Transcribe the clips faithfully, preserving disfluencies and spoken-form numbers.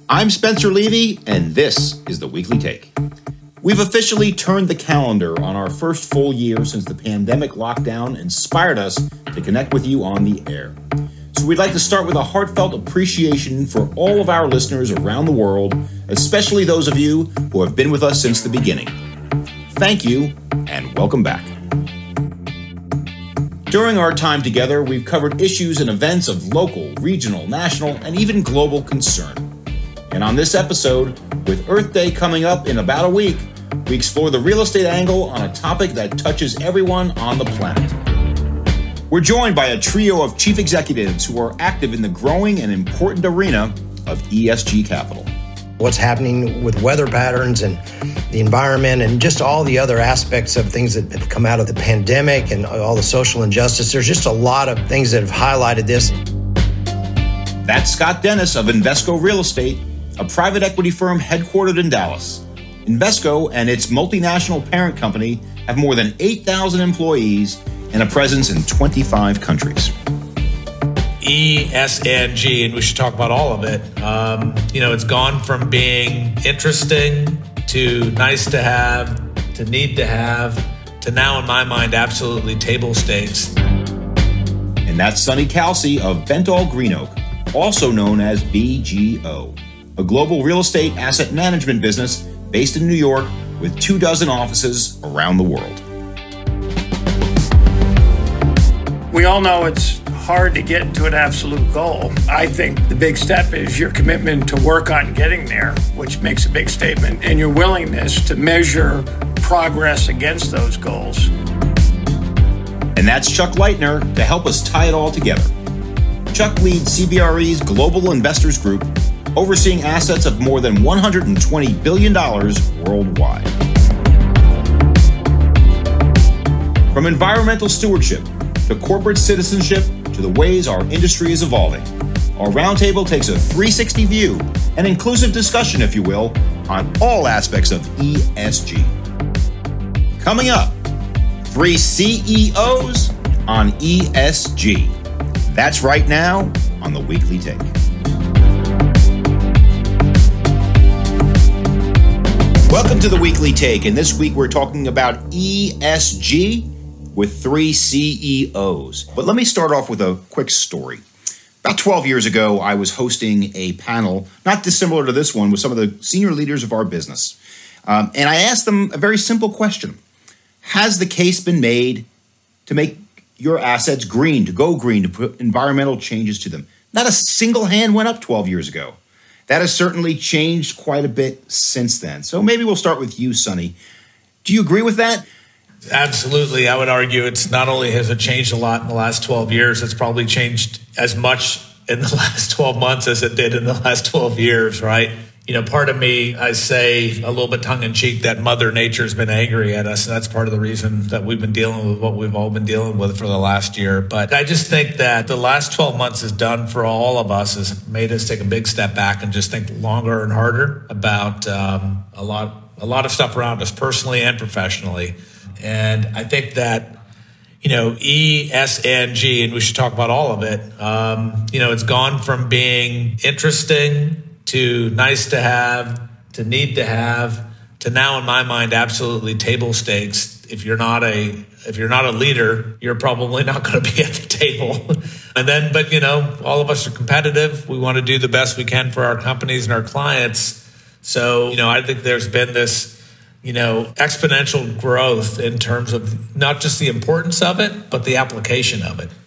I'm Spencer Levy, and this is The Weekly Take. We've officially turned the calendar on our first full year since the pandemic lockdown inspired us to connect with you on the air. So we'd like to start with a heartfelt appreciation for all of our listeners around the world, especially those of you who have been with us since the beginning. Thank you, and welcome back. During our time together, we've covered issues and events of local, regional, national, and even global concern. And on this episode, with Earth Day coming up in about a week, we explore the real estate angle on a topic that touches everyone on the planet. We're joined by a trio of chief executives who are active in the growing and important arena of E S G capital. What's happening with weather patterns and the environment and just all the other aspects of things that have come out of the pandemic and all the social injustice. There's just a lot of things that have highlighted this. That's Scott Dennis of Invesco Real Estate, a private equity firm headquartered in Dallas. Invesco and its multinational parent company have more than eight thousand employees and a presence in twenty-five countries. E S G, and we should talk about all of it. Um, you know, it's gone from being interesting to nice to have to need to have to now, in my mind, absolutely table stakes. And that's Sonny Kalsi of Bentall Green Oak, also known as B G O, a global real estate asset management business based in New York with two dozen offices around the world. We all know it's hard to get to an absolute goal. I think the big step is your commitment to work on getting there, which makes a big statement, and your willingness to measure progress against those goals. And that's Chuck Leitner to help us tie it all together. Chuck leads C B R E's Global Investors Group, overseeing assets of more than one hundred twenty billion dollars worldwide. From environmental stewardship to corporate citizenship to the ways our industry is evolving, our roundtable takes a three sixty view, an inclusive discussion, if you will, on all aspects of E S G. Coming up, three C E Os on E S G. That's right now on The Weekly Take. Welcome to The Weekly Take, and this week we're talking about E S G with three C E Os. But let me start off with a quick story. About twelve years ago, I was hosting a panel, not dissimilar to this one, with some of the senior leaders of our business. Um, and I asked them a very simple question. Has the case been made to make your assets green, to go green, to put environmental changes to them? Not a single hand went up twelve years ago. That has certainly changed quite a bit since then. So maybe we'll start with you, Sonny. Do you agree with that? Absolutely. I would argue it's not only has it changed a lot in the last twelve years, it's probably changed as much in the last twelve months as it did in the last twelve years, right? You know, part of me, I say a little bit tongue-in-cheek that Mother Nature's been angry at us, and that's part of the reason that we've been dealing with what we've all been dealing with for the last year. But I just think that the last twelve months has done for all of us has made us take a big step back and just think longer and harder about um, a lot, a lot of stuff around us, personally and professionally. And I think that, you know, E S G, and we should talk about all of it, um, you know, it's gone from being interesting to nice to have, to need to have, to now, in my mind, absolutely table stakes. If you're not a if you're not a leader, you're probably not going to be at the table. And then, but you know, all of us are competitive. We want to do the best we can for our companies and our clients. So, you know, I think there's been this, you know, exponential growth in terms of not just the importance of it, but the application of it.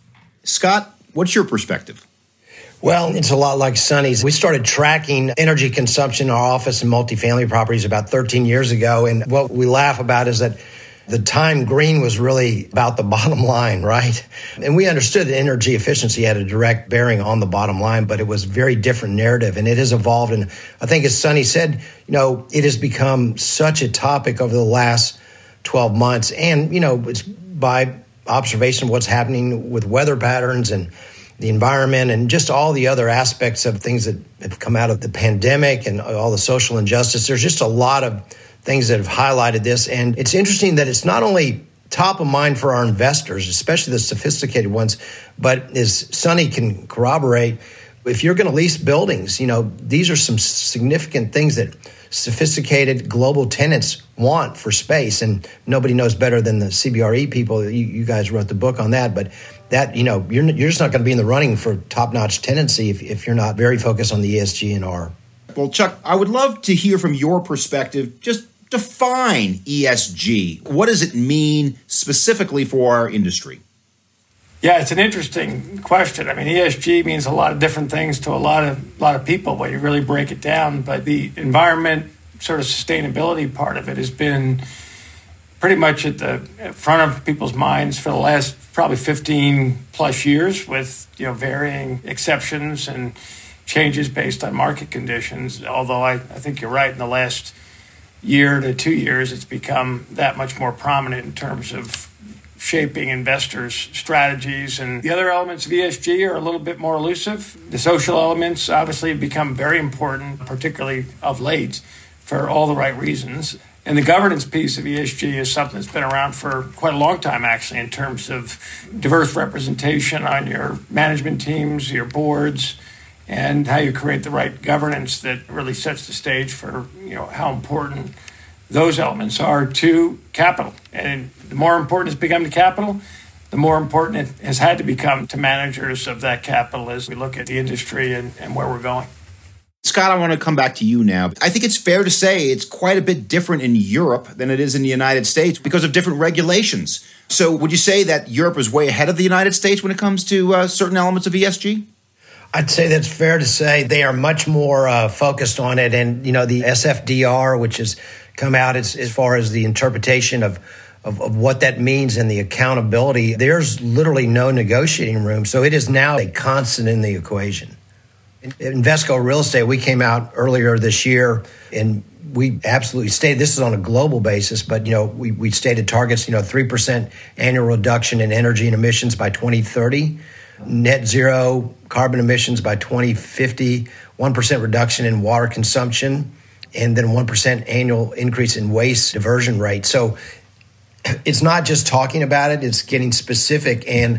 Scott, what's your perspective? Well, it's a lot like Sonny's. We started tracking energy consumption in our office and multifamily properties about thirteen years ago. And what we laugh about is that the time green was really about the bottom line, right? And we understood that energy efficiency had a direct bearing on the bottom line, but it was a very different narrative, and it has evolved. And I think, as Sonny said, you know, it has become such a topic over the last twelve months. And, you know, it's by observation of what's happening with weather patterns and the environment and just all the other aspects of things that have come out of the pandemic and all the social injustice. There's just a lot of things that have highlighted this. And it's interesting that it's not only top of mind for our investors, especially the sophisticated ones, but as Sonny can corroborate, If you're going to lease buildings, you know, these are some significant things that sophisticated global tenants want for space. And nobody knows better than the C B R E people. You, you guys wrote the book on that. But that, you know, you're, you're just not going to be in the running for top-notch tenancy if, if you're not very focused on the E S G and R. Well, Chuck, I would love to hear from your perspective. Just define E S G. What does it mean specifically for our industry? Yeah, it's an interesting question. I mean, E S G means a lot of different things to a lot of lot of people when you really break it down. But the environment, sort of sustainability part of it has been pretty much at the front of people's minds for the last probably fifteen plus years, with, you know, varying exceptions and changes based on market conditions. Although I, I think you're right, in the last year to two years, it's become that much more prominent in terms of shaping investors' strategies. And the other elements of E S G are a little bit more elusive. The social elements obviously have become very important, particularly of late, for all the right reasons. And the governance piece of E S G is something that's been around for quite a long time, actually, in terms of diverse representation on your management teams, your boards, and how you create the right governance that really sets the stage for, you know, how important those elements are to capital. And the more important it's become to capital, the more important it has had to become to managers of that capital as we look at the industry and, and where we're going. Scott, I want to come back to you now. I think it's fair to say it's quite a bit different in Europe than it is in the United States because of different regulations. So would you say that Europe is way ahead of the United States when it comes to uh, certain elements of E S G? I'd say that's fair to say. They are much more uh, focused on it. And, you know, the S F D R, which has come out as, as far as the interpretation of, of, of what that means and the accountability, there's literally no negotiating room. So it is now a constant in the equation. In Invesco Real Estate, we came out earlier this year and we absolutely stated, this is on a global basis, but, you know, we, we stated targets, you know, three percent annual reduction in energy and emissions by twenty thirty. Net zero carbon emissions by twenty fifty, one percent reduction in water consumption, and then one percent annual increase in waste diversion rate. So it's not just talking about it, it's getting specific and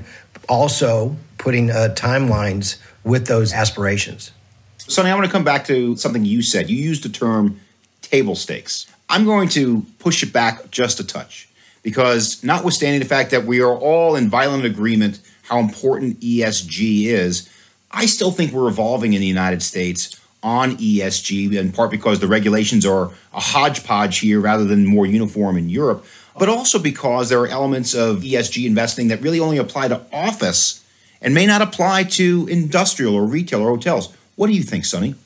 also putting uh, timelines with those aspirations. Sonny, I want to come back to something you said. You used the term table stakes. I'm going to push it back just a touch because notwithstanding the fact that we are all in violent agreement how important E S G is, I still think we're evolving in the United States on E S G, in part because the regulations are a hodgepodge here rather than more uniform in Europe, but also because there are elements of E S G investing that really only apply to office and may not apply to industrial or retail or hotels. What do you think, Sonny?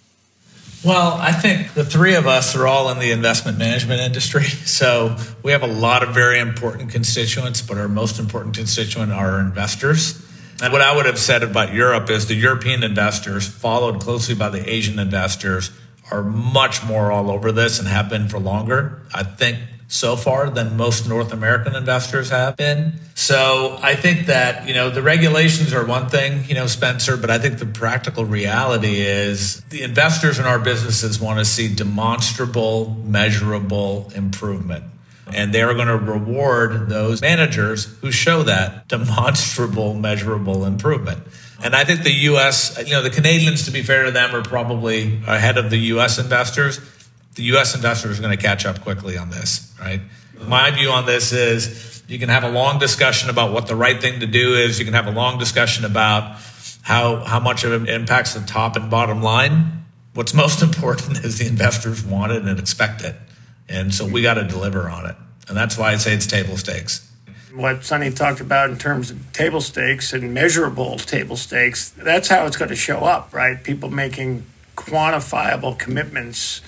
Well, I think the three of us are all in the investment management industry. So we have a lot of very important constituents, but our most important constituent are our investors. And what I would have said about Europe is the European investors, followed closely by the Asian investors, are much more all over this and have been for longer, I think, so far than most North American investors have been. So I think that, you know, the regulations are one thing, you know, Spencer, but I think the practical reality is the investors in our businesses want to see demonstrable, measurable improvement. And they're going to reward those managers who show that demonstrable, measurable improvement. And I think the U S, you know, the Canadians, to be fair to them, are probably ahead of the U S investors. The U S investors are going to catch up quickly on this, right? My view on this is you can have a long discussion about what the right thing to do is. You can have a long discussion about how, how much of it impacts the top and bottom line. What's most important is the investors want it and expect it. And so we got to deliver on it. And that's why I say it's table stakes. What Sonny talked about in terms of table stakes and measurable table stakes, that's how it's going to show up, right? People making quantifiable commitments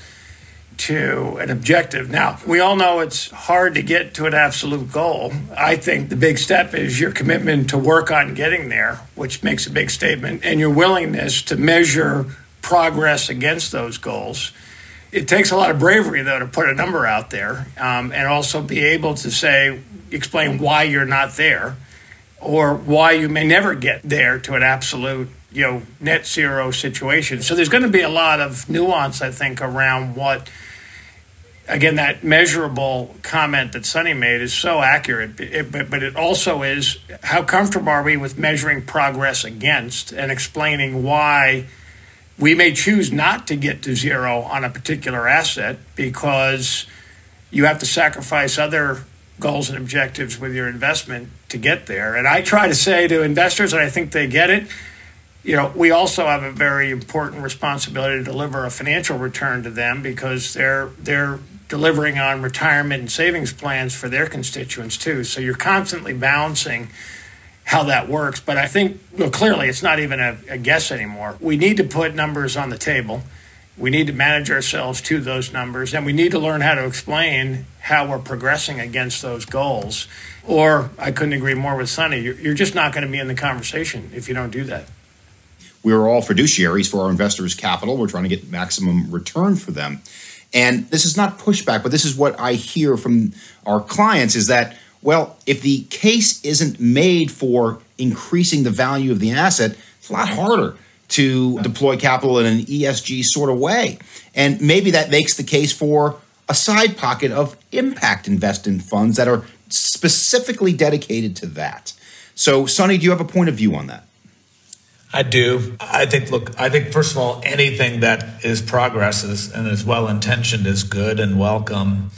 to an objective. Now, we all know it's hard to get to an absolute goal. I think the big step is your commitment to work on getting there, which makes a big statement, and your willingness to measure progress against those goals. It takes a lot of bravery, though, to put a number out there um, and also be able to say, explain why you're not there or why you may never get there to an absolute, you know, net zero situation. So there's going to be a lot of nuance, I think, around what, again, that measurable comment that Sonny made is so accurate, it, but, but it also is how comfortable are we with measuring progress against and explaining why We may choose not to get to zero on a particular asset because you have to sacrifice other goals and objectives with your investment to get there. And I try to say to investors, and I think they get it, you know, we also have a very important responsibility to deliver a financial return to them because they're they're delivering on retirement and savings plans for their constituents too. So you're constantly balancing how that works. But I think, well, clearly it's not even a, a guess anymore. We need to put numbers on the table. We need to manage ourselves to those numbers, and we need to learn how to explain how we're progressing against those goals. Or I couldn't agree more with Sonny. You're, you're just not going to be in the conversation if you don't do that. We're all fiduciaries for our investors' capital. We're trying to get maximum return for them. And this is not pushback, but this is what I hear from our clients is that, well, if the case isn't made for increasing the value of the asset, it's a lot harder to deploy capital in an E S G sort of way. And maybe that makes the case for a side pocket of impact investment funds that are specifically dedicated to that. So, Sonny, do you have a point of view on that? I do. I think, look, I think, first of all, anything that is progress is, and is well-intentioned is good and welcome.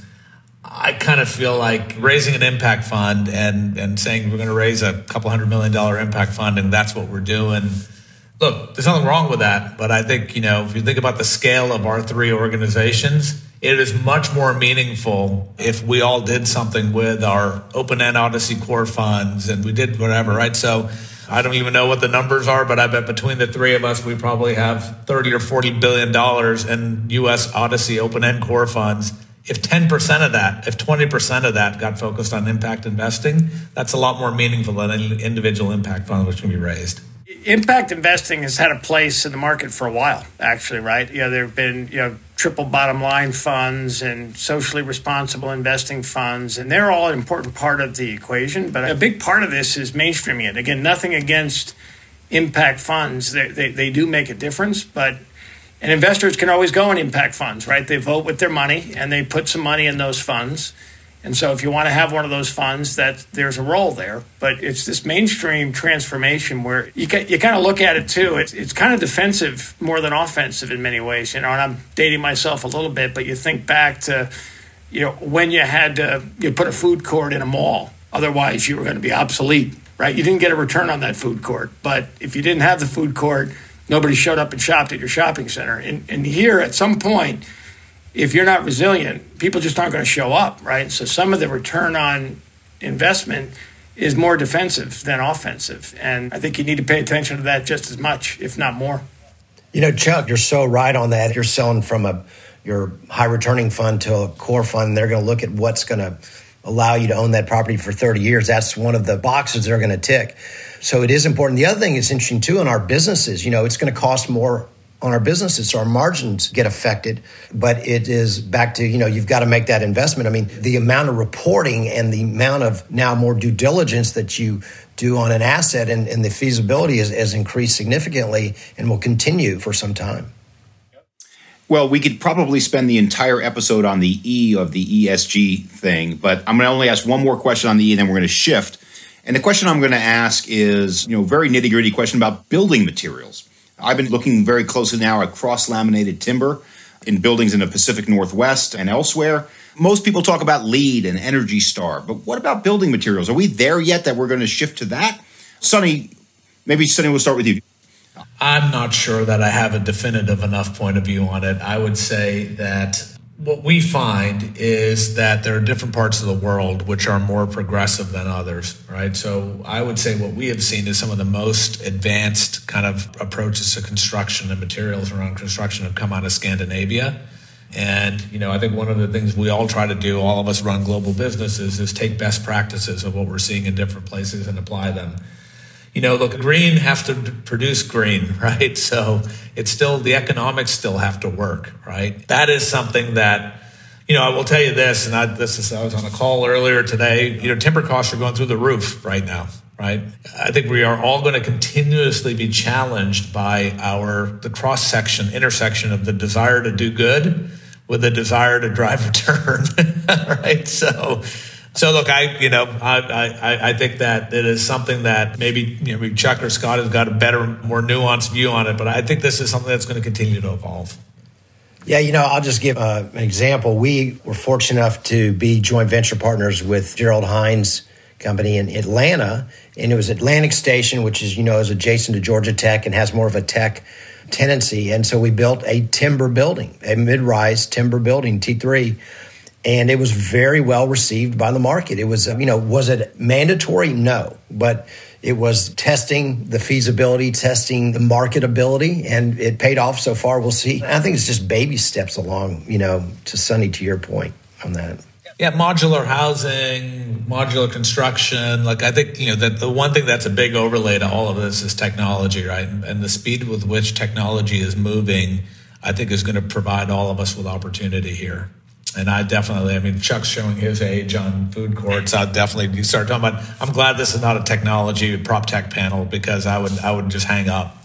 I kind of feel like raising an impact fund and, and saying we're going to raise a couple hundred million dollar impact fund and that's what we're doing. Look, there's nothing wrong with that. But I think, you know, if you think about the scale of our three organizations, it is much more meaningful if we all did something with our open-end Odyssey core funds and we did whatever, right? So I don't even know what the numbers are, but I bet between the three of us, we probably have thirty or forty billion dollars in U S Odyssey open-end core funds. If ten percent of that, if twenty percent of that got focused on impact investing, that's a lot more meaningful than any individual impact fund which can be raised. Impact investing has had a place in the market for a while, actually, right? You know, there have been, you know, triple bottom line funds and socially responsible investing funds, and they're all an important part of the equation. But a big part of this is mainstreaming it. Again, nothing against impact funds. They, they, they do make a difference, but and investors can always go in impact funds, right? They vote with their money, and they put some money in those funds. And so if you want to have one of those funds, that there's a role there. But it's this mainstream transformation where you you kind of look at it, too. It's it's kind of defensive more than offensive in many ways. You know, and I'm dating myself a little bit, but you think back to, you know, when you had to you put a food court in a mall. Otherwise, you were going to be obsolete, right? You didn't get a return on that food court. But if you didn't have the food court, nobody showed up and shopped at your shopping center. And, and here, at some point, if you're not resilient, people just aren't going to show up, right? So some of the return on investment is more defensive than offensive. And I think you need to pay attention to that just as much, if not more. You know, Chuck, you're so right on that. You're selling from a your high returning fund to a core fund. They're going to look at what's going to allow you to own that property for thirty years. That's one of the boxes they're going to tick. So it is important. The other thing that's interesting, too, in our businesses, you know, it's going to cost more on our businesses, so our margins get affected. But it is back to, you know, you've got to make that investment. I mean, the amount of reporting and the amount of now more due diligence that you do on an asset and, and the feasibility has, has increased significantly and will continue for some time. Well, we could probably spend the entire episode on the E of the E S G thing, but I'm going to only ask one more question on the E, and then we're going to shift. And the question I'm going to ask is, you know, very nitty-gritty question about building materials. I've been looking very closely now at cross-laminated timber in buildings in the Pacific Northwest and elsewhere. Most people talk about LEED and Energy Star, but what about building materials? Are we there yet that we're going to shift to that? Sonny, maybe Sonny, we'll start with you. I'm not sure that I have a definitive enough point of view on it. I would say that what we find is that there are different parts of the world which are more progressive than others, right? So I would say what we have seen is some of the most advanced kind of approaches to construction and materials around construction have come out of Scandinavia. And, you know, I think one of the things we all try to do, all of us run global businesses, is take best practices of what we're seeing in different places and apply them. You know, look, green has to produce green, right? So it's still, the economics still have to work, right? That is something that, you know, I will tell you this, and I, this is, I was on a call earlier today, you know, timber costs are going through the roof right now, right? I think we are all going to continuously be challenged by our, the cross-section, intersection of the desire to do good with the desire to drive return, right? So So look, I you know I, I I think that it is something that maybe you know maybe Chuck or Scott has got a better, more nuanced view on it, but I think this is something that's going to continue to evolve. Yeah, you know, I'll just give uh, an example. We were fortunate enough to be joint venture partners with Gerald Hines Company in Atlanta, and it was Atlantic Station, which is you know is adjacent to Georgia Tech and has more of a tech tendency, and so we built a timber building, a mid-rise timber building, T three. And it was very well received by the market. It was, you know, was it mandatory? No, but it was testing the feasibility, testing the marketability, and it paid off so far. We'll see. I think it's just baby steps along, you know, to Sonny, to your point on that. Yeah, modular housing, modular construction. Like I think, you know, that the one thing that's a big overlay to all of this is technology, right? And the speed with which technology is moving, I think is going to provide all of us with opportunity here. And I definitely, I mean, Chuck's showing his age on food courts. I definitely, you start talking about, I'm glad this is not a technology prop tech panel because I would, I would just hang up.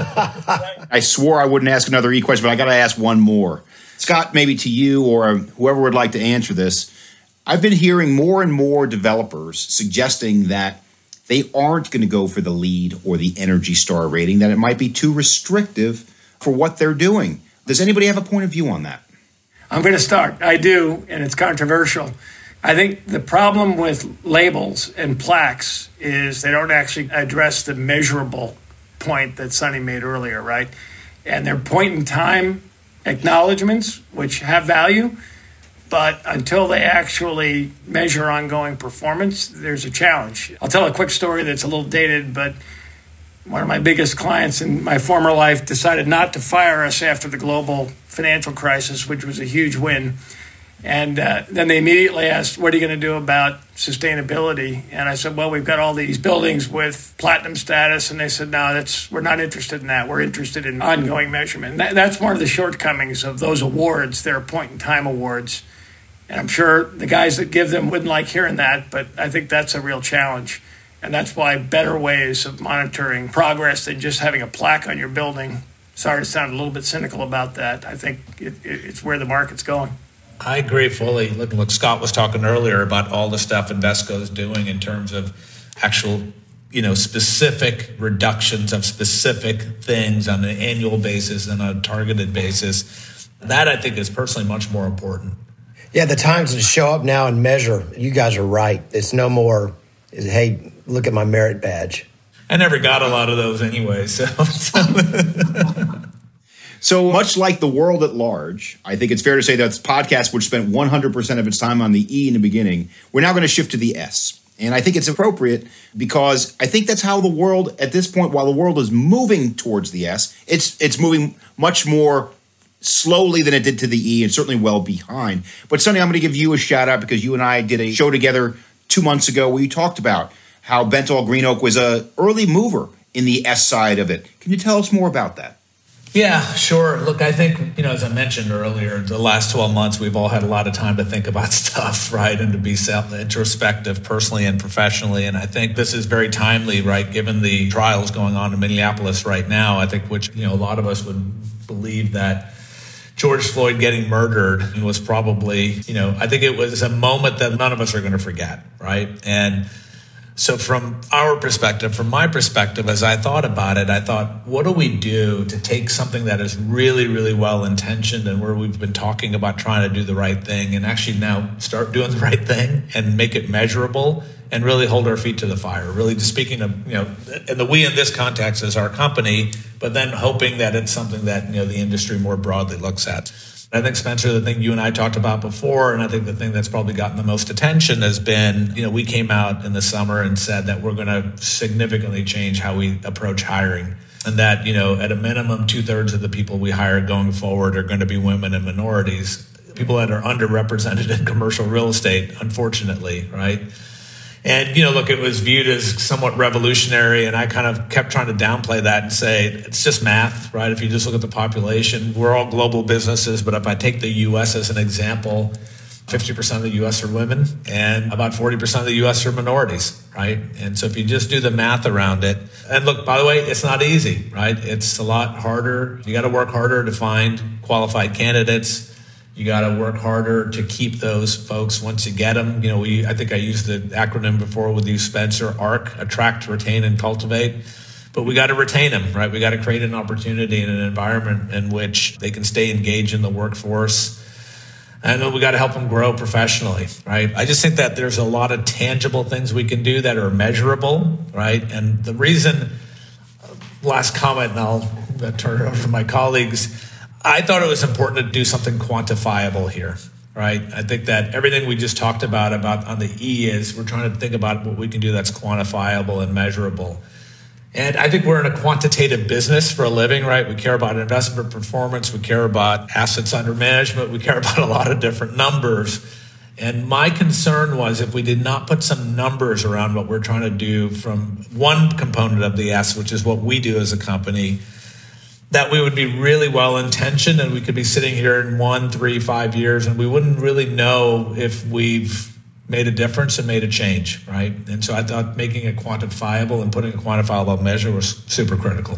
I swore I wouldn't ask another E question, but I got to ask one more. Scott, maybe to you or whoever would like to answer this. I've been hearing more and more developers suggesting that they aren't going to go for the LEED or the Energy Star rating, that it might be too restrictive for what they're doing. Does anybody have a point of view on that? I'm going to start. I do, and it's controversial. I think the problem with labels and plaques is they don't actually address the measurable point that Sonny made earlier, right? And they're point-in-time acknowledgments, which have value, but until they actually measure ongoing performance, there's a challenge. I'll tell a quick story that's a little dated, but one of my biggest clients in my former life decided not to fire us after the global financial crisis, which was a huge win. And uh, then they immediately asked, what are you going to do about sustainability? And I said, well, we've got all these buildings with platinum status. And they said, no, that's we're not interested in that. We're interested in ongoing measurement. And that, that's one of the shortcomings of those awards. They're point-in-time awards. And I'm sure the guys that give them wouldn't like hearing that, but I think that's a real challenge. And that's why better ways of monitoring progress than just having a plaque on your building. Sorry to sound a little bit cynical about that. I think it, it, it's where the market's going. I agree fully. Look, look, Scott was talking earlier about all the stuff Invesco is doing in terms of actual, you know, specific reductions of specific things on an annual basis and on a targeted basis. That, I think, is personally much more important. Yeah, the times to show up now and measure, you guys are right. It's no more, hey, look at my merit badge. I never got a lot of those anyway, so. So much like the world at large, I think it's fair to say that this podcast, which spent one hundred percent of its time on the E in the beginning, we're now going to shift to the S. And I think it's appropriate because I think that's how the world, at this point, while the world is moving towards the S, it's it's moving much more slowly than it did to the E and certainly well behind. But Sonny, I'm going to give you a shout out because you and I did a show together two months ago where you talked about how Bentall Green Oak was an early mover in the S side of it. Can you tell us more about that? Yeah, sure. Look, I think, you know, as I mentioned earlier, the last twelve months, we've all had a lot of time to think about stuff, right? And to be self-introspective personally and professionally. And I think this is very timely, right? Given the trials going on in Minneapolis right now, I think which, you know, a lot of us would believe that George Floyd getting murdered was probably, you know, I think it was a moment that none of us are going to forget, right? And so from our perspective, from my perspective, as I thought about it, I thought, what do we do to take something that is really, really well-intentioned and where we've been talking about trying to do the right thing and actually now start doing the right thing and make it measurable and really hold our feet to the fire, really just speaking of, you know, and the we in this context is our company, but then hoping that it's something that, you know, the industry more broadly looks at. I think, Spencer, the thing you and I talked about before, and I think the thing that's probably gotten the most attention has been, you know, we came out in the summer and said that we're going to significantly change how we approach hiring. And that, you know, at a minimum, two thirds of the people we hire going forward are going to be women and minorities, people that are underrepresented in commercial real estate, unfortunately, right? And, you know, look, it was viewed as somewhat revolutionary, and I kind of kept trying to downplay that and say, it's just math, right? If you just look at the population, we're all global businesses, but if I take the U S as an example, fifty percent of the U S are women, and about forty percent of the U S are minorities, right? And so if you just do the math around it, and look, by the way, it's not easy, right? It's a lot harder. You got to work harder to find qualified candidates. You got to work harder to keep those folks once you get them. You know, we I think I used the acronym before with you, Spencer, ARC, attract, retain, and cultivate. But we got to retain them, right? We got to create an opportunity and an environment in which they can stay engaged in the workforce. And then we got to help them grow professionally, right? I just think that there's a lot of tangible things we can do that are measurable, right? And the reason, last comment, and I'll turn it over to my colleagues, I thought it was important to do something quantifiable here, right? I think that everything we just talked about, about on the E is we're trying to think about what we can do that's quantifiable and measurable. And I think we're in a quantitative business for a living, right? We care about investment performance. We care about assets under management. We care about a lot of different numbers. And my concern was if we did not put some numbers around what we're trying to do from one component of the S, which is what we do as a company, that we would be really well-intentioned and we could be sitting here in one, three, five years and we wouldn't really know if we've made a difference and made a change, right? And so I thought making it quantifiable and putting a quantifiable measure was super critical.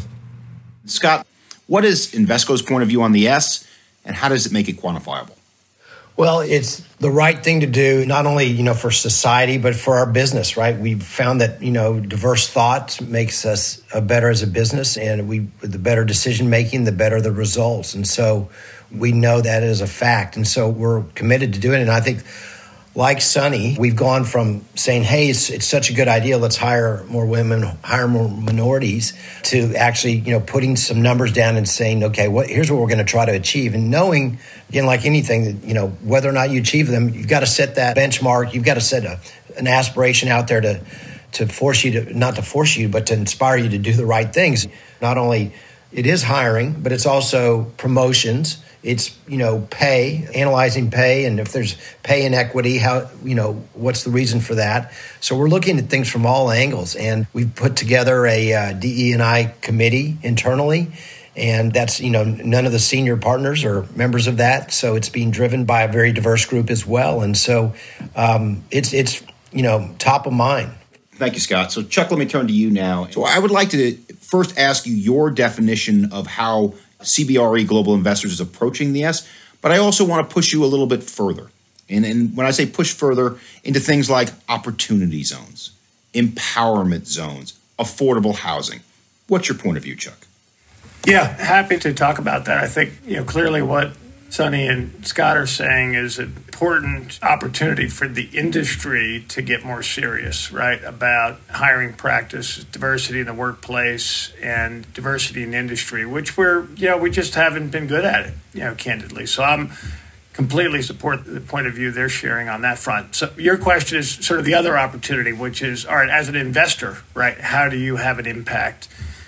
Scott, what is Invesco's point of view on the S, and how does it make it quantifiable? Well, it's the right thing to do, not only, you know, for society, but for our business, right? We've found that, you know, diverse thought makes us better as a business, and we, the better decision making, the better the results. And so we know that as a fact. And so we're committed to doing it. And I think, like Sunny, we've gone from saying, hey, it's, it's such a good idea, let's hire more women, hire more minorities, to actually, you know, putting some numbers down and saying, okay, what, here's what we're going to try to achieve. And knowing, again, like anything, that, you know, whether or not you achieve them, you've got to set that benchmark. You've got to set a, an aspiration out there to, to force you to, not to force you, but to inspire you to do the right things. Not only it is hiring, but it's also promotions. It's, you know, pay, analyzing pay, and if there's pay inequity, how, you know, what's the reason for that? So we're looking at things from all angles, and we've put together a uh, D E and I committee internally, and that's, you know, none of the senior partners are members of that, so it's being driven by a very diverse group as well, and so um, it's, it's, you know, top of mind. Thank you, Scott. So, Chuck, let me turn to you now. So I would like to first ask you your definition of how C B R E Global Investors is approaching the S, but I also want to push you a little bit further. And, and when I say push further, into things like opportunity zones, empowerment zones, affordable housing. What's your point of view, Chuck? Yeah, happy to talk about that. I think, you know, clearly what Sunny and Scott are saying is an important opportunity for the industry to get more serious, right, about hiring practice, diversity in the workplace, and diversity in industry, which we're, you know, we just haven't been good at it, you know, candidly. So I'm completely support the point of view they're sharing on that front. So your question is sort of the other opportunity, which is, all right, as an investor, right, how do you have an impact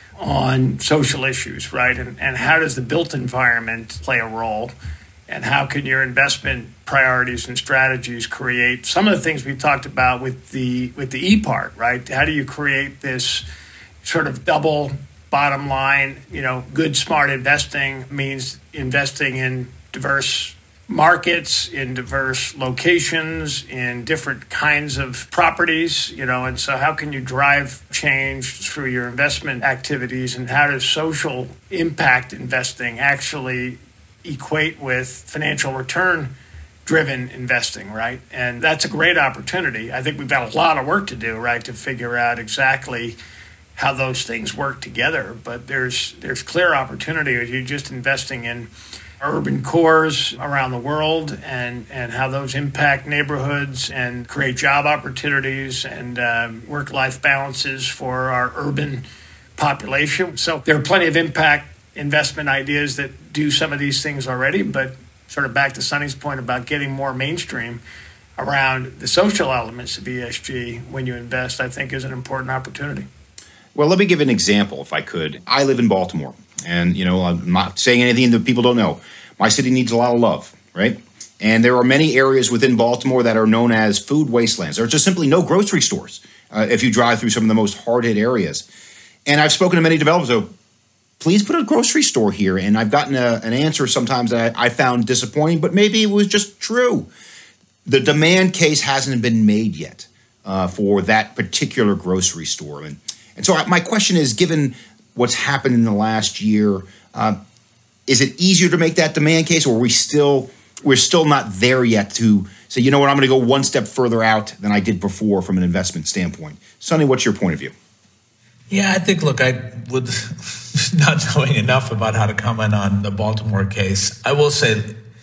on social issues, right? And, and how does the built environment play a role? And how can your investment priorities and strategies create some of the things we've talked about with the with the E part, right? How do you create this sort of double bottom line? You know, good, smart investing means investing in diverse markets, in diverse locations, in different kinds of properties, you know, and so how can you drive change through your investment activities, and how does social impact investing actually equate with financial return driven investing, right? And that's a great opportunity. I think we've got a lot of work to do, right, to figure out exactly how those things work together, but there's there's clear opportunity as you're just investing in urban cores around the world, and, and how those impact neighborhoods and create job opportunities and um, work-life balances for our urban population. So there are plenty of impact investment ideas that do some of these things already, but sort of back to Sunny's point about getting more mainstream around the social elements of E S G when you invest, I think is an important opportunity. Well, let me give an example, if I could. I live in Baltimore, and, you know, I'm not saying anything that people don't know. My city needs a lot of love, right? And there are many areas within Baltimore that are known as food wastelands. There are just simply no grocery stores uh, if you drive through some of the most hard-hit areas. And I've spoken to many developers, so please put a grocery store here. And I've gotten a, an answer sometimes that I, I found disappointing, but maybe it was just true. The demand case hasn't been made yet uh, for that particular grocery store. And, and so my question is, given what's happened in the last year, uh, is it easier to make that demand case, or are we still we're still not there yet to say, you know what, I'm going to go one step further out than I did before from an investment standpoint. Sonny, what's your point of view? Yeah, I think, look, I would, not knowing enough about how to comment on the Baltimore case, I will say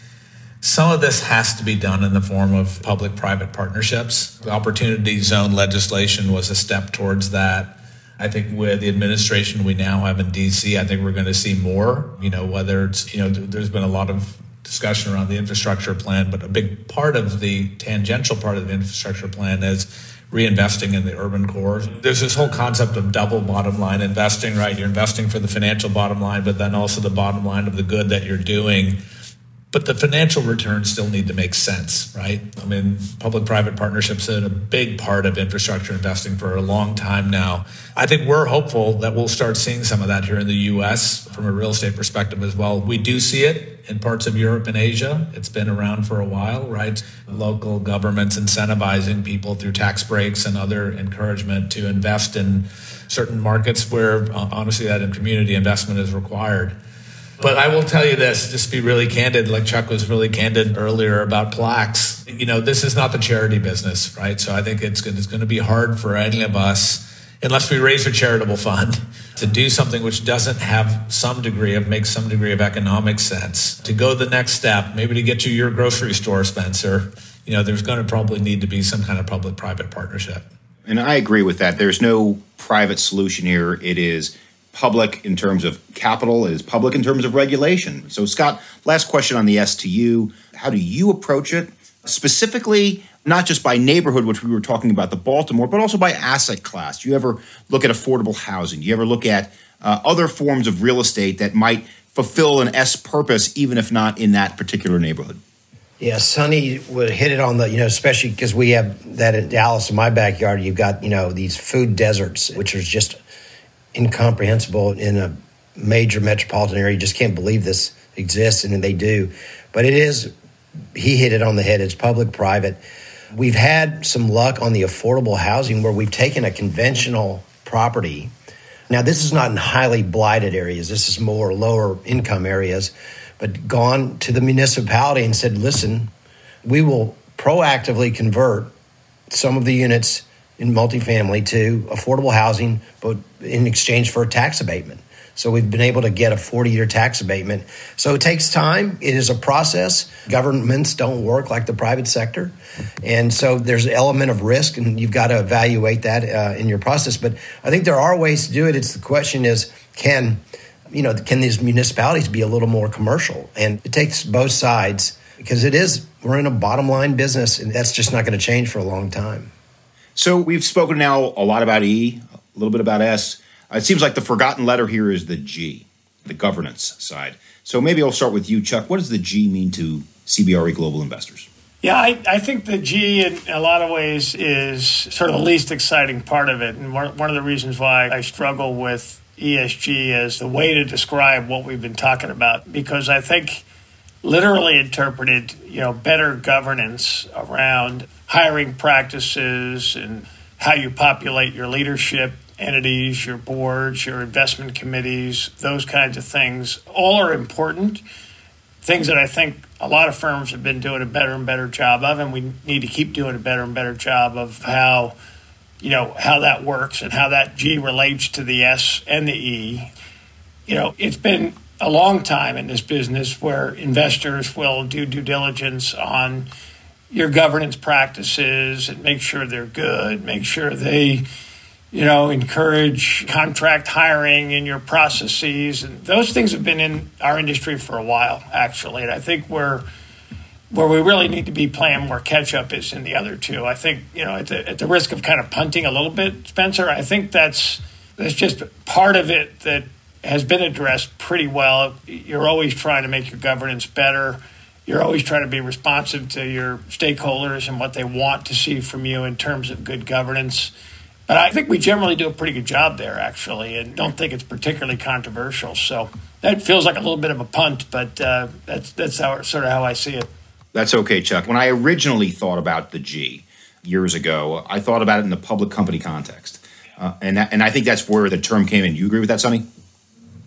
some of this has to be done in the form of public-private partnerships. The Opportunity Zone legislation was a step towards that. I think with the administration we now have in D C, I think we're going to see more, you know, whether it's, you know, there's been a lot of discussion around the infrastructure plan, but a big part of the tangential part of the infrastructure plan is reinvesting in the urban cores. There's this whole concept of double bottom line investing, right? You're investing for the financial bottom line, but then also the bottom line of the good that you're doing. But the financial returns still need to make sense, right? I mean, public-private partnerships have been a big part of infrastructure investing for a long time now. I think we're hopeful that we'll start seeing some of that here in the U S from a real estate perspective as well. We do see it in parts of Europe and Asia. It's been around for a while, right? Local governments incentivizing people through tax breaks and other encouragement to invest in certain markets where, honestly, that community investment is required. But I will tell you this, just to be really candid, like Chuck was really candid earlier about plaques. You know, this is not the charity business, right? So I think it's, it's going to be hard for any of us, unless we raise a charitable fund, to do something which doesn't have some degree of, makes some degree of economic sense. To go the next step, maybe to get you your grocery store, Spencer, you know, there's going to probably need to be some kind of public-private partnership. And I agree with that. There's no private solution here. It is public in terms of capital, it is public in terms of regulation. So, Scott, last question on the S to you. How do you approach it? Specifically, not just by neighborhood, which we were talking about the Baltimore, but also by asset class. Do you ever look at affordable housing? Do you ever look at uh, other forms of real estate that might fulfill an S purpose, even if not in that particular neighborhood? Yeah, Sonny would hit it on the, you know, especially because we have that in Dallas in my backyard. You've got, you know, these food deserts, which is just incomprehensible in a major metropolitan area. You just can't believe this exists, and they do. But it is, he hit it on the head. It's public-private. We've had some luck on the affordable housing where we've taken a conventional property. Now, this is not in highly blighted areas. This is more lower income areas, but gone to the municipality and said, listen, we will proactively convert some of the units in multifamily to affordable housing, but in exchange for a tax abatement. So we've been able to get a forty-year tax abatement. So it takes time. It is a process. Governments don't work like the private sector. And so there's an element of risk, and you've got to evaluate that uh, in your process. But I think there are ways to do it. It's the question is, can, you know, can these municipalities be a little more commercial? And it takes both sides because it is, we're in a bottom line business, and that's just not going to change for a long time. So we've spoken now a lot about E, a little bit about S. Uh, it seems like the forgotten letter here is the G, the governance side. So maybe I'll start with you, Chuck. What does the G mean to C B R E Global Investors? Yeah, I, I think the G in a lot of ways is sort of the least exciting part of it. And one, one of the reasons why I struggle with E S G as the way to describe what we've been talking about, because I think literally interpreted, you know, better governance around hiring practices and how you populate your leadership entities, your boards, your investment committees, those kinds of things, all are important. Things that I think a lot of firms have been doing a better and better job of, and we need to keep doing a better and better job of how, you know, how that works and how that G relates to the S and the E. You know, it's been a long time in this business where investors will do due diligence on your governance practices and make sure they're good, make sure they, you know, encourage contract hiring in your processes. And those things have been in our industry for a while, actually. And I think where where we really need to be playing more catch-up is in the other two. I think, you know, at the, at the risk of kind of punting a little bit, Spencer, I think that's that's just part of it that has been addressed pretty well. You're always trying to make your governance better. You're always trying to be responsive to your stakeholders and what they want to see from you in terms of good governance. But I think we generally do a pretty good job there, actually, and don't think it's particularly controversial. So that feels like a little bit of a punt, but uh, that's that's how, sort of how I see it. That's okay, Chuck. When I originally thought about the G years ago, I thought about it in the public company context. Uh, and, that, and I think that's where the term came in. You agree with that, Sonny?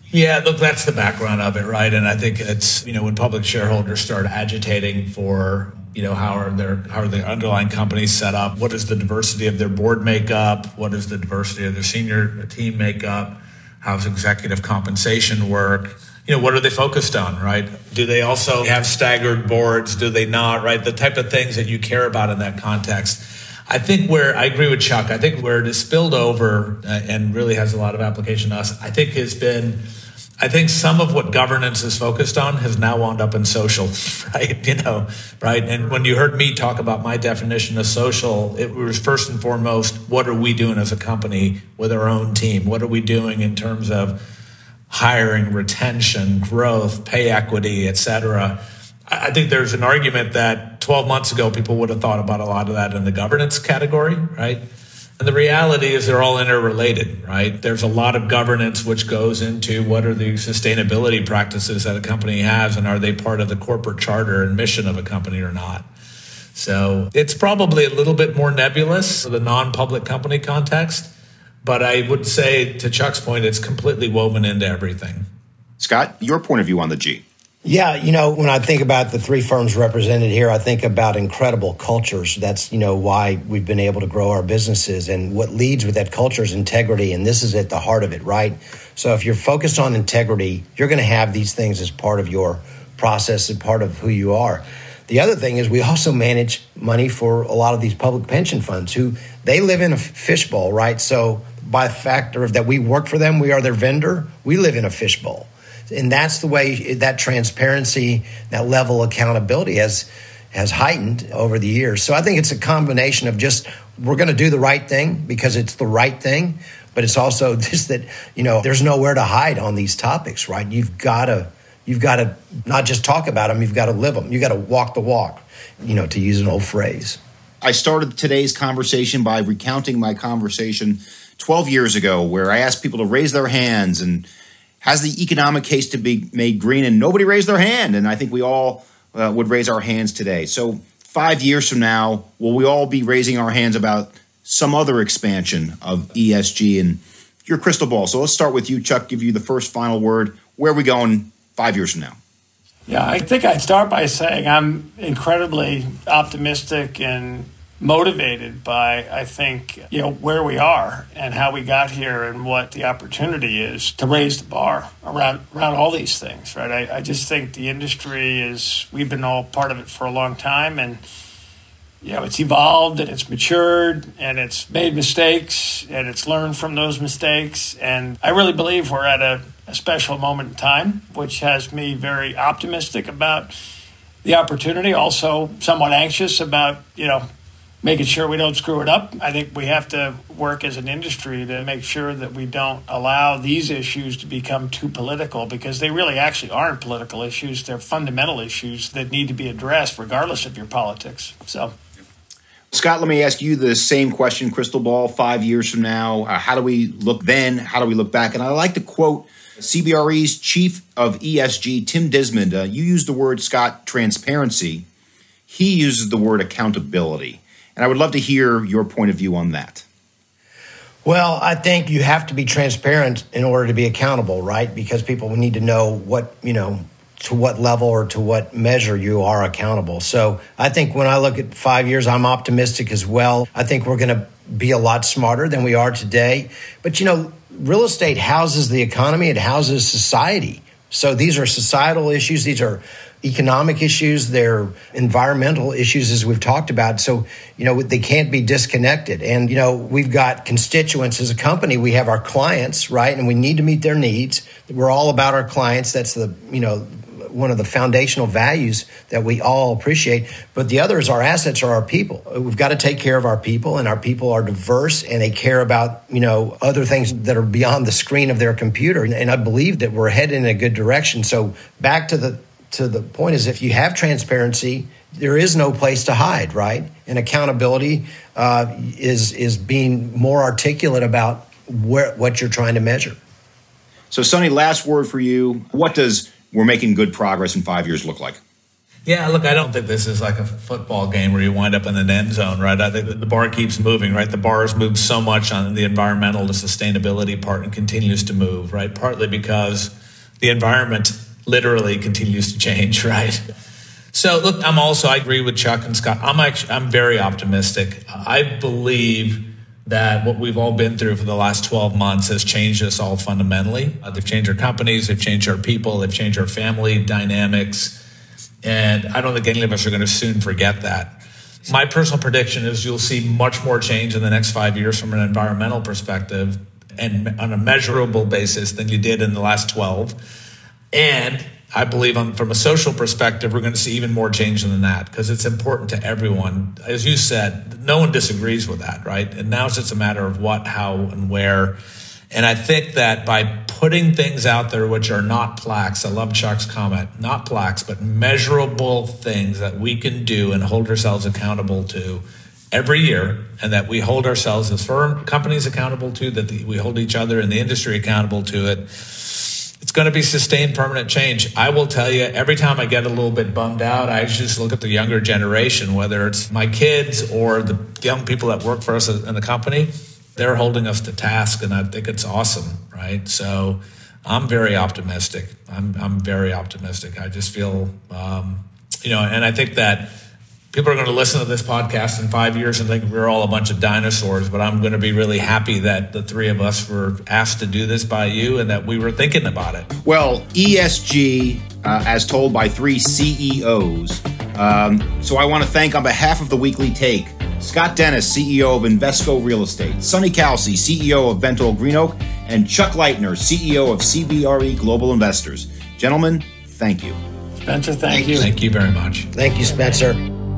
Yeah, look, that's the background of it, right? And I think it's, you know, when public shareholders start agitating for, you know, how are their how are the underlying companies set up? What is the diversity of their board makeup? What is the diversity of their senior team makeup? How's executive compensation work? You know, what are they focused on, right? Do they also have staggered boards? Do they not, right? The type of things that you care about in that context. I think where, I agree with Chuck, I think where it has spilled over uh, and really has a lot of application to us, I think has been, I think some of what governance is focused on has now wound up in social, right? You know, right? And when you heard me talk about my definition of social, it was first and foremost, what are we doing as a company with our own team? What are we doing in terms of hiring, retention, growth, pay equity, et cetera? I think there's an argument that twelve months ago, people would have thought about a lot of that in the governance category, right? And the reality is they're all interrelated, right? There's a lot of governance which goes into what are the sustainability practices that a company has, and are they part of the corporate charter and mission of a company or not? So it's probably a little bit more nebulous for the non-public company context, but I would say, to Chuck's point, it's completely woven into everything. Scott, your point of view on the G. Yeah, you know, when I think about the three firms represented here, I think about incredible cultures. That's, you know, why we've been able to grow our businesses. And what leads with that culture is integrity. And this is at the heart of it, right? So if you're focused on integrity, you're going to have these things as part of your process and part of who you are. The other thing is we also manage money for a lot of these public pension funds who they live in a fishbowl, right? So by factor of that we work for them, we are their vendor, we live in a fishbowl. And that's the way that transparency, that level of accountability has has heightened over the years. So I think it's a combination of just we're going to do the right thing because it's the right thing, but it's also just that, you know, there's nowhere to hide on these topics, right? You've got to you've got to not just talk about them, you've got to live them. You've got to walk the walk, you know, to use an old phrase. I started today's conversation by recounting my conversation twelve years ago where I asked people to raise their hands and has the economic case to be made green, and nobody raised their hand. And I think we all uh, would raise our hands today. So five years from now, will we all be raising our hands about some other expansion of E S G and your crystal ball? So let's start with you, Chuck, give you the first final word. Where are we going five years from now? Yeah, I think I'd start by saying I'm incredibly optimistic and motivated by, I think, you know, where we are and how we got here and what the opportunity is to raise the bar around around all these things, right? I, I just think the industry is, we've been all part of it for a long time, and, you know, it's evolved and it's matured and it's made mistakes and it's learned from those mistakes. And I really believe we're at a, a special moment in time, which has me very optimistic about the opportunity, also somewhat anxious about, you know, making sure we don't screw it up. I think we have to work as an industry to make sure that we don't allow these issues to become too political, because they really actually aren't political issues. They're fundamental issues that need to be addressed regardless of your politics. So, Scott, let me ask you the same question, crystal ball, five years from now. Uh, how do we look then? How do we look back? And I like to quote C B R E's chief of E S G, Tim Dismond. Uh, you used the word, Scott, transparency. He uses the word accountability. And I would love to hear your point of view on that. Well, I think you have to be transparent in order to be accountable, right? Because people need to know what, you know, to what level or to what measure you are accountable. So I think when I look at five years, I'm optimistic as well. I think we're going to be a lot smarter than we are today. But, you know, real estate houses the economy. It houses society. So these are societal issues. These are economic issues, they're environmental issues, as we've talked about. So, you know, they can't be disconnected. And, you know, we've got constituents as a company. We have our clients, right? And we need to meet their needs. We're all about our clients. That's the, you know, one of the foundational values that we all appreciate. But the other is our assets are our people. We've got to take care of our people, and our people are diverse, and they care about, you know, other things that are beyond the screen of their computer. And, and I believe that we're headed in a good direction. So back to the to the point is, if you have transparency, there is no place to hide, right? And accountability uh, is is being more articulate about where, what you're trying to measure. So, Sonny, last word for you. What does we're making good progress in five years look like? Yeah, look, I don't think this is like a football game where you wind up in an end zone, right? I think that the bar keeps moving, right? The bar has moved so much on the environmental, the sustainability part, and continues to move, right? Partly because the environment literally continues to change, right? So, look, I'm also, I agree with Chuck and Scott. I'm actually, I'm very optimistic. I believe that what we've all been through for the last twelve months has changed us all fundamentally. Uh, they've changed our companies, they've changed our people, they've changed our family dynamics. And I don't think any of us are going to soon forget that. My personal prediction is you'll see much more change in the next five years from an environmental perspective and on a measurable basis than you did in the last twelve. And I believe on, from a social perspective, we're going to see even more change than that because it's important to everyone. As you said, no one disagrees with that, right? And now it's just a matter of what, how, and where. And I think that by putting things out there which are not plaques, I love Chuck's comment, not plaques, but measurable things that we can do and hold ourselves accountable to every year, and that we hold ourselves as firm companies accountable to, that the, we hold each other in the industry accountable to it. It's going to be sustained permanent change. I will tell you, every time I get a little bit bummed out, I just look at the younger generation, whether it's my kids or the young people that work for us in the company. They're holding us to task, and I think it's awesome, right? So I'm very optimistic. I'm I'm very optimistic. I just feel, um, you know, and I think that people are going to listen to this podcast in five years and think we're all a bunch of dinosaurs, but I'm going to be really happy that the three of us were asked to do this by you and that we were thinking about it. Well, E S G, uh, as told by three C E Os. Um, so I want to thank on behalf of the Weekly Take, Scott Dennis, C E O of Invesco Real Estate, Sonny Kalsi, C E O of Bentall Green Oak, and Chuck Leitner, C E O of C B R E Global Investors. Gentlemen, thank you. Spencer, thank, thank you. Thank you very much. Thank you, Spencer.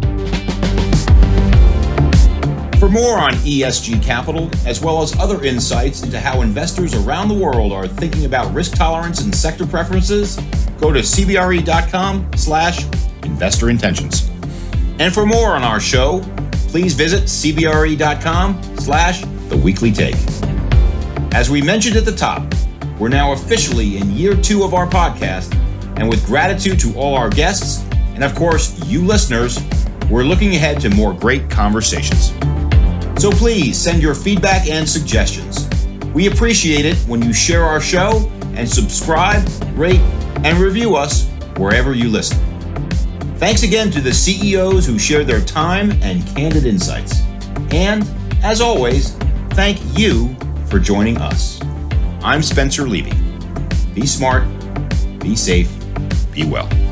For more on E S G Capital, as well as other insights into how investors around the world are thinking about risk tolerance and sector preferences, go to cbre.com slash investor intentions. And for more on our show, please visit cbre.com slash the weekly take. As we mentioned at the top, we're now officially in year two of our podcast, and with gratitude to all our guests, and of course, you listeners, we're looking ahead to more great conversations. So please send your feedback and suggestions. We appreciate it when you share our show and subscribe, rate, and review us wherever you listen. Thanks again to the C E Os who shared their time and candid insights. And, as always, thank you for joining us. I'm Spencer Levy. Be smart, be safe, be well.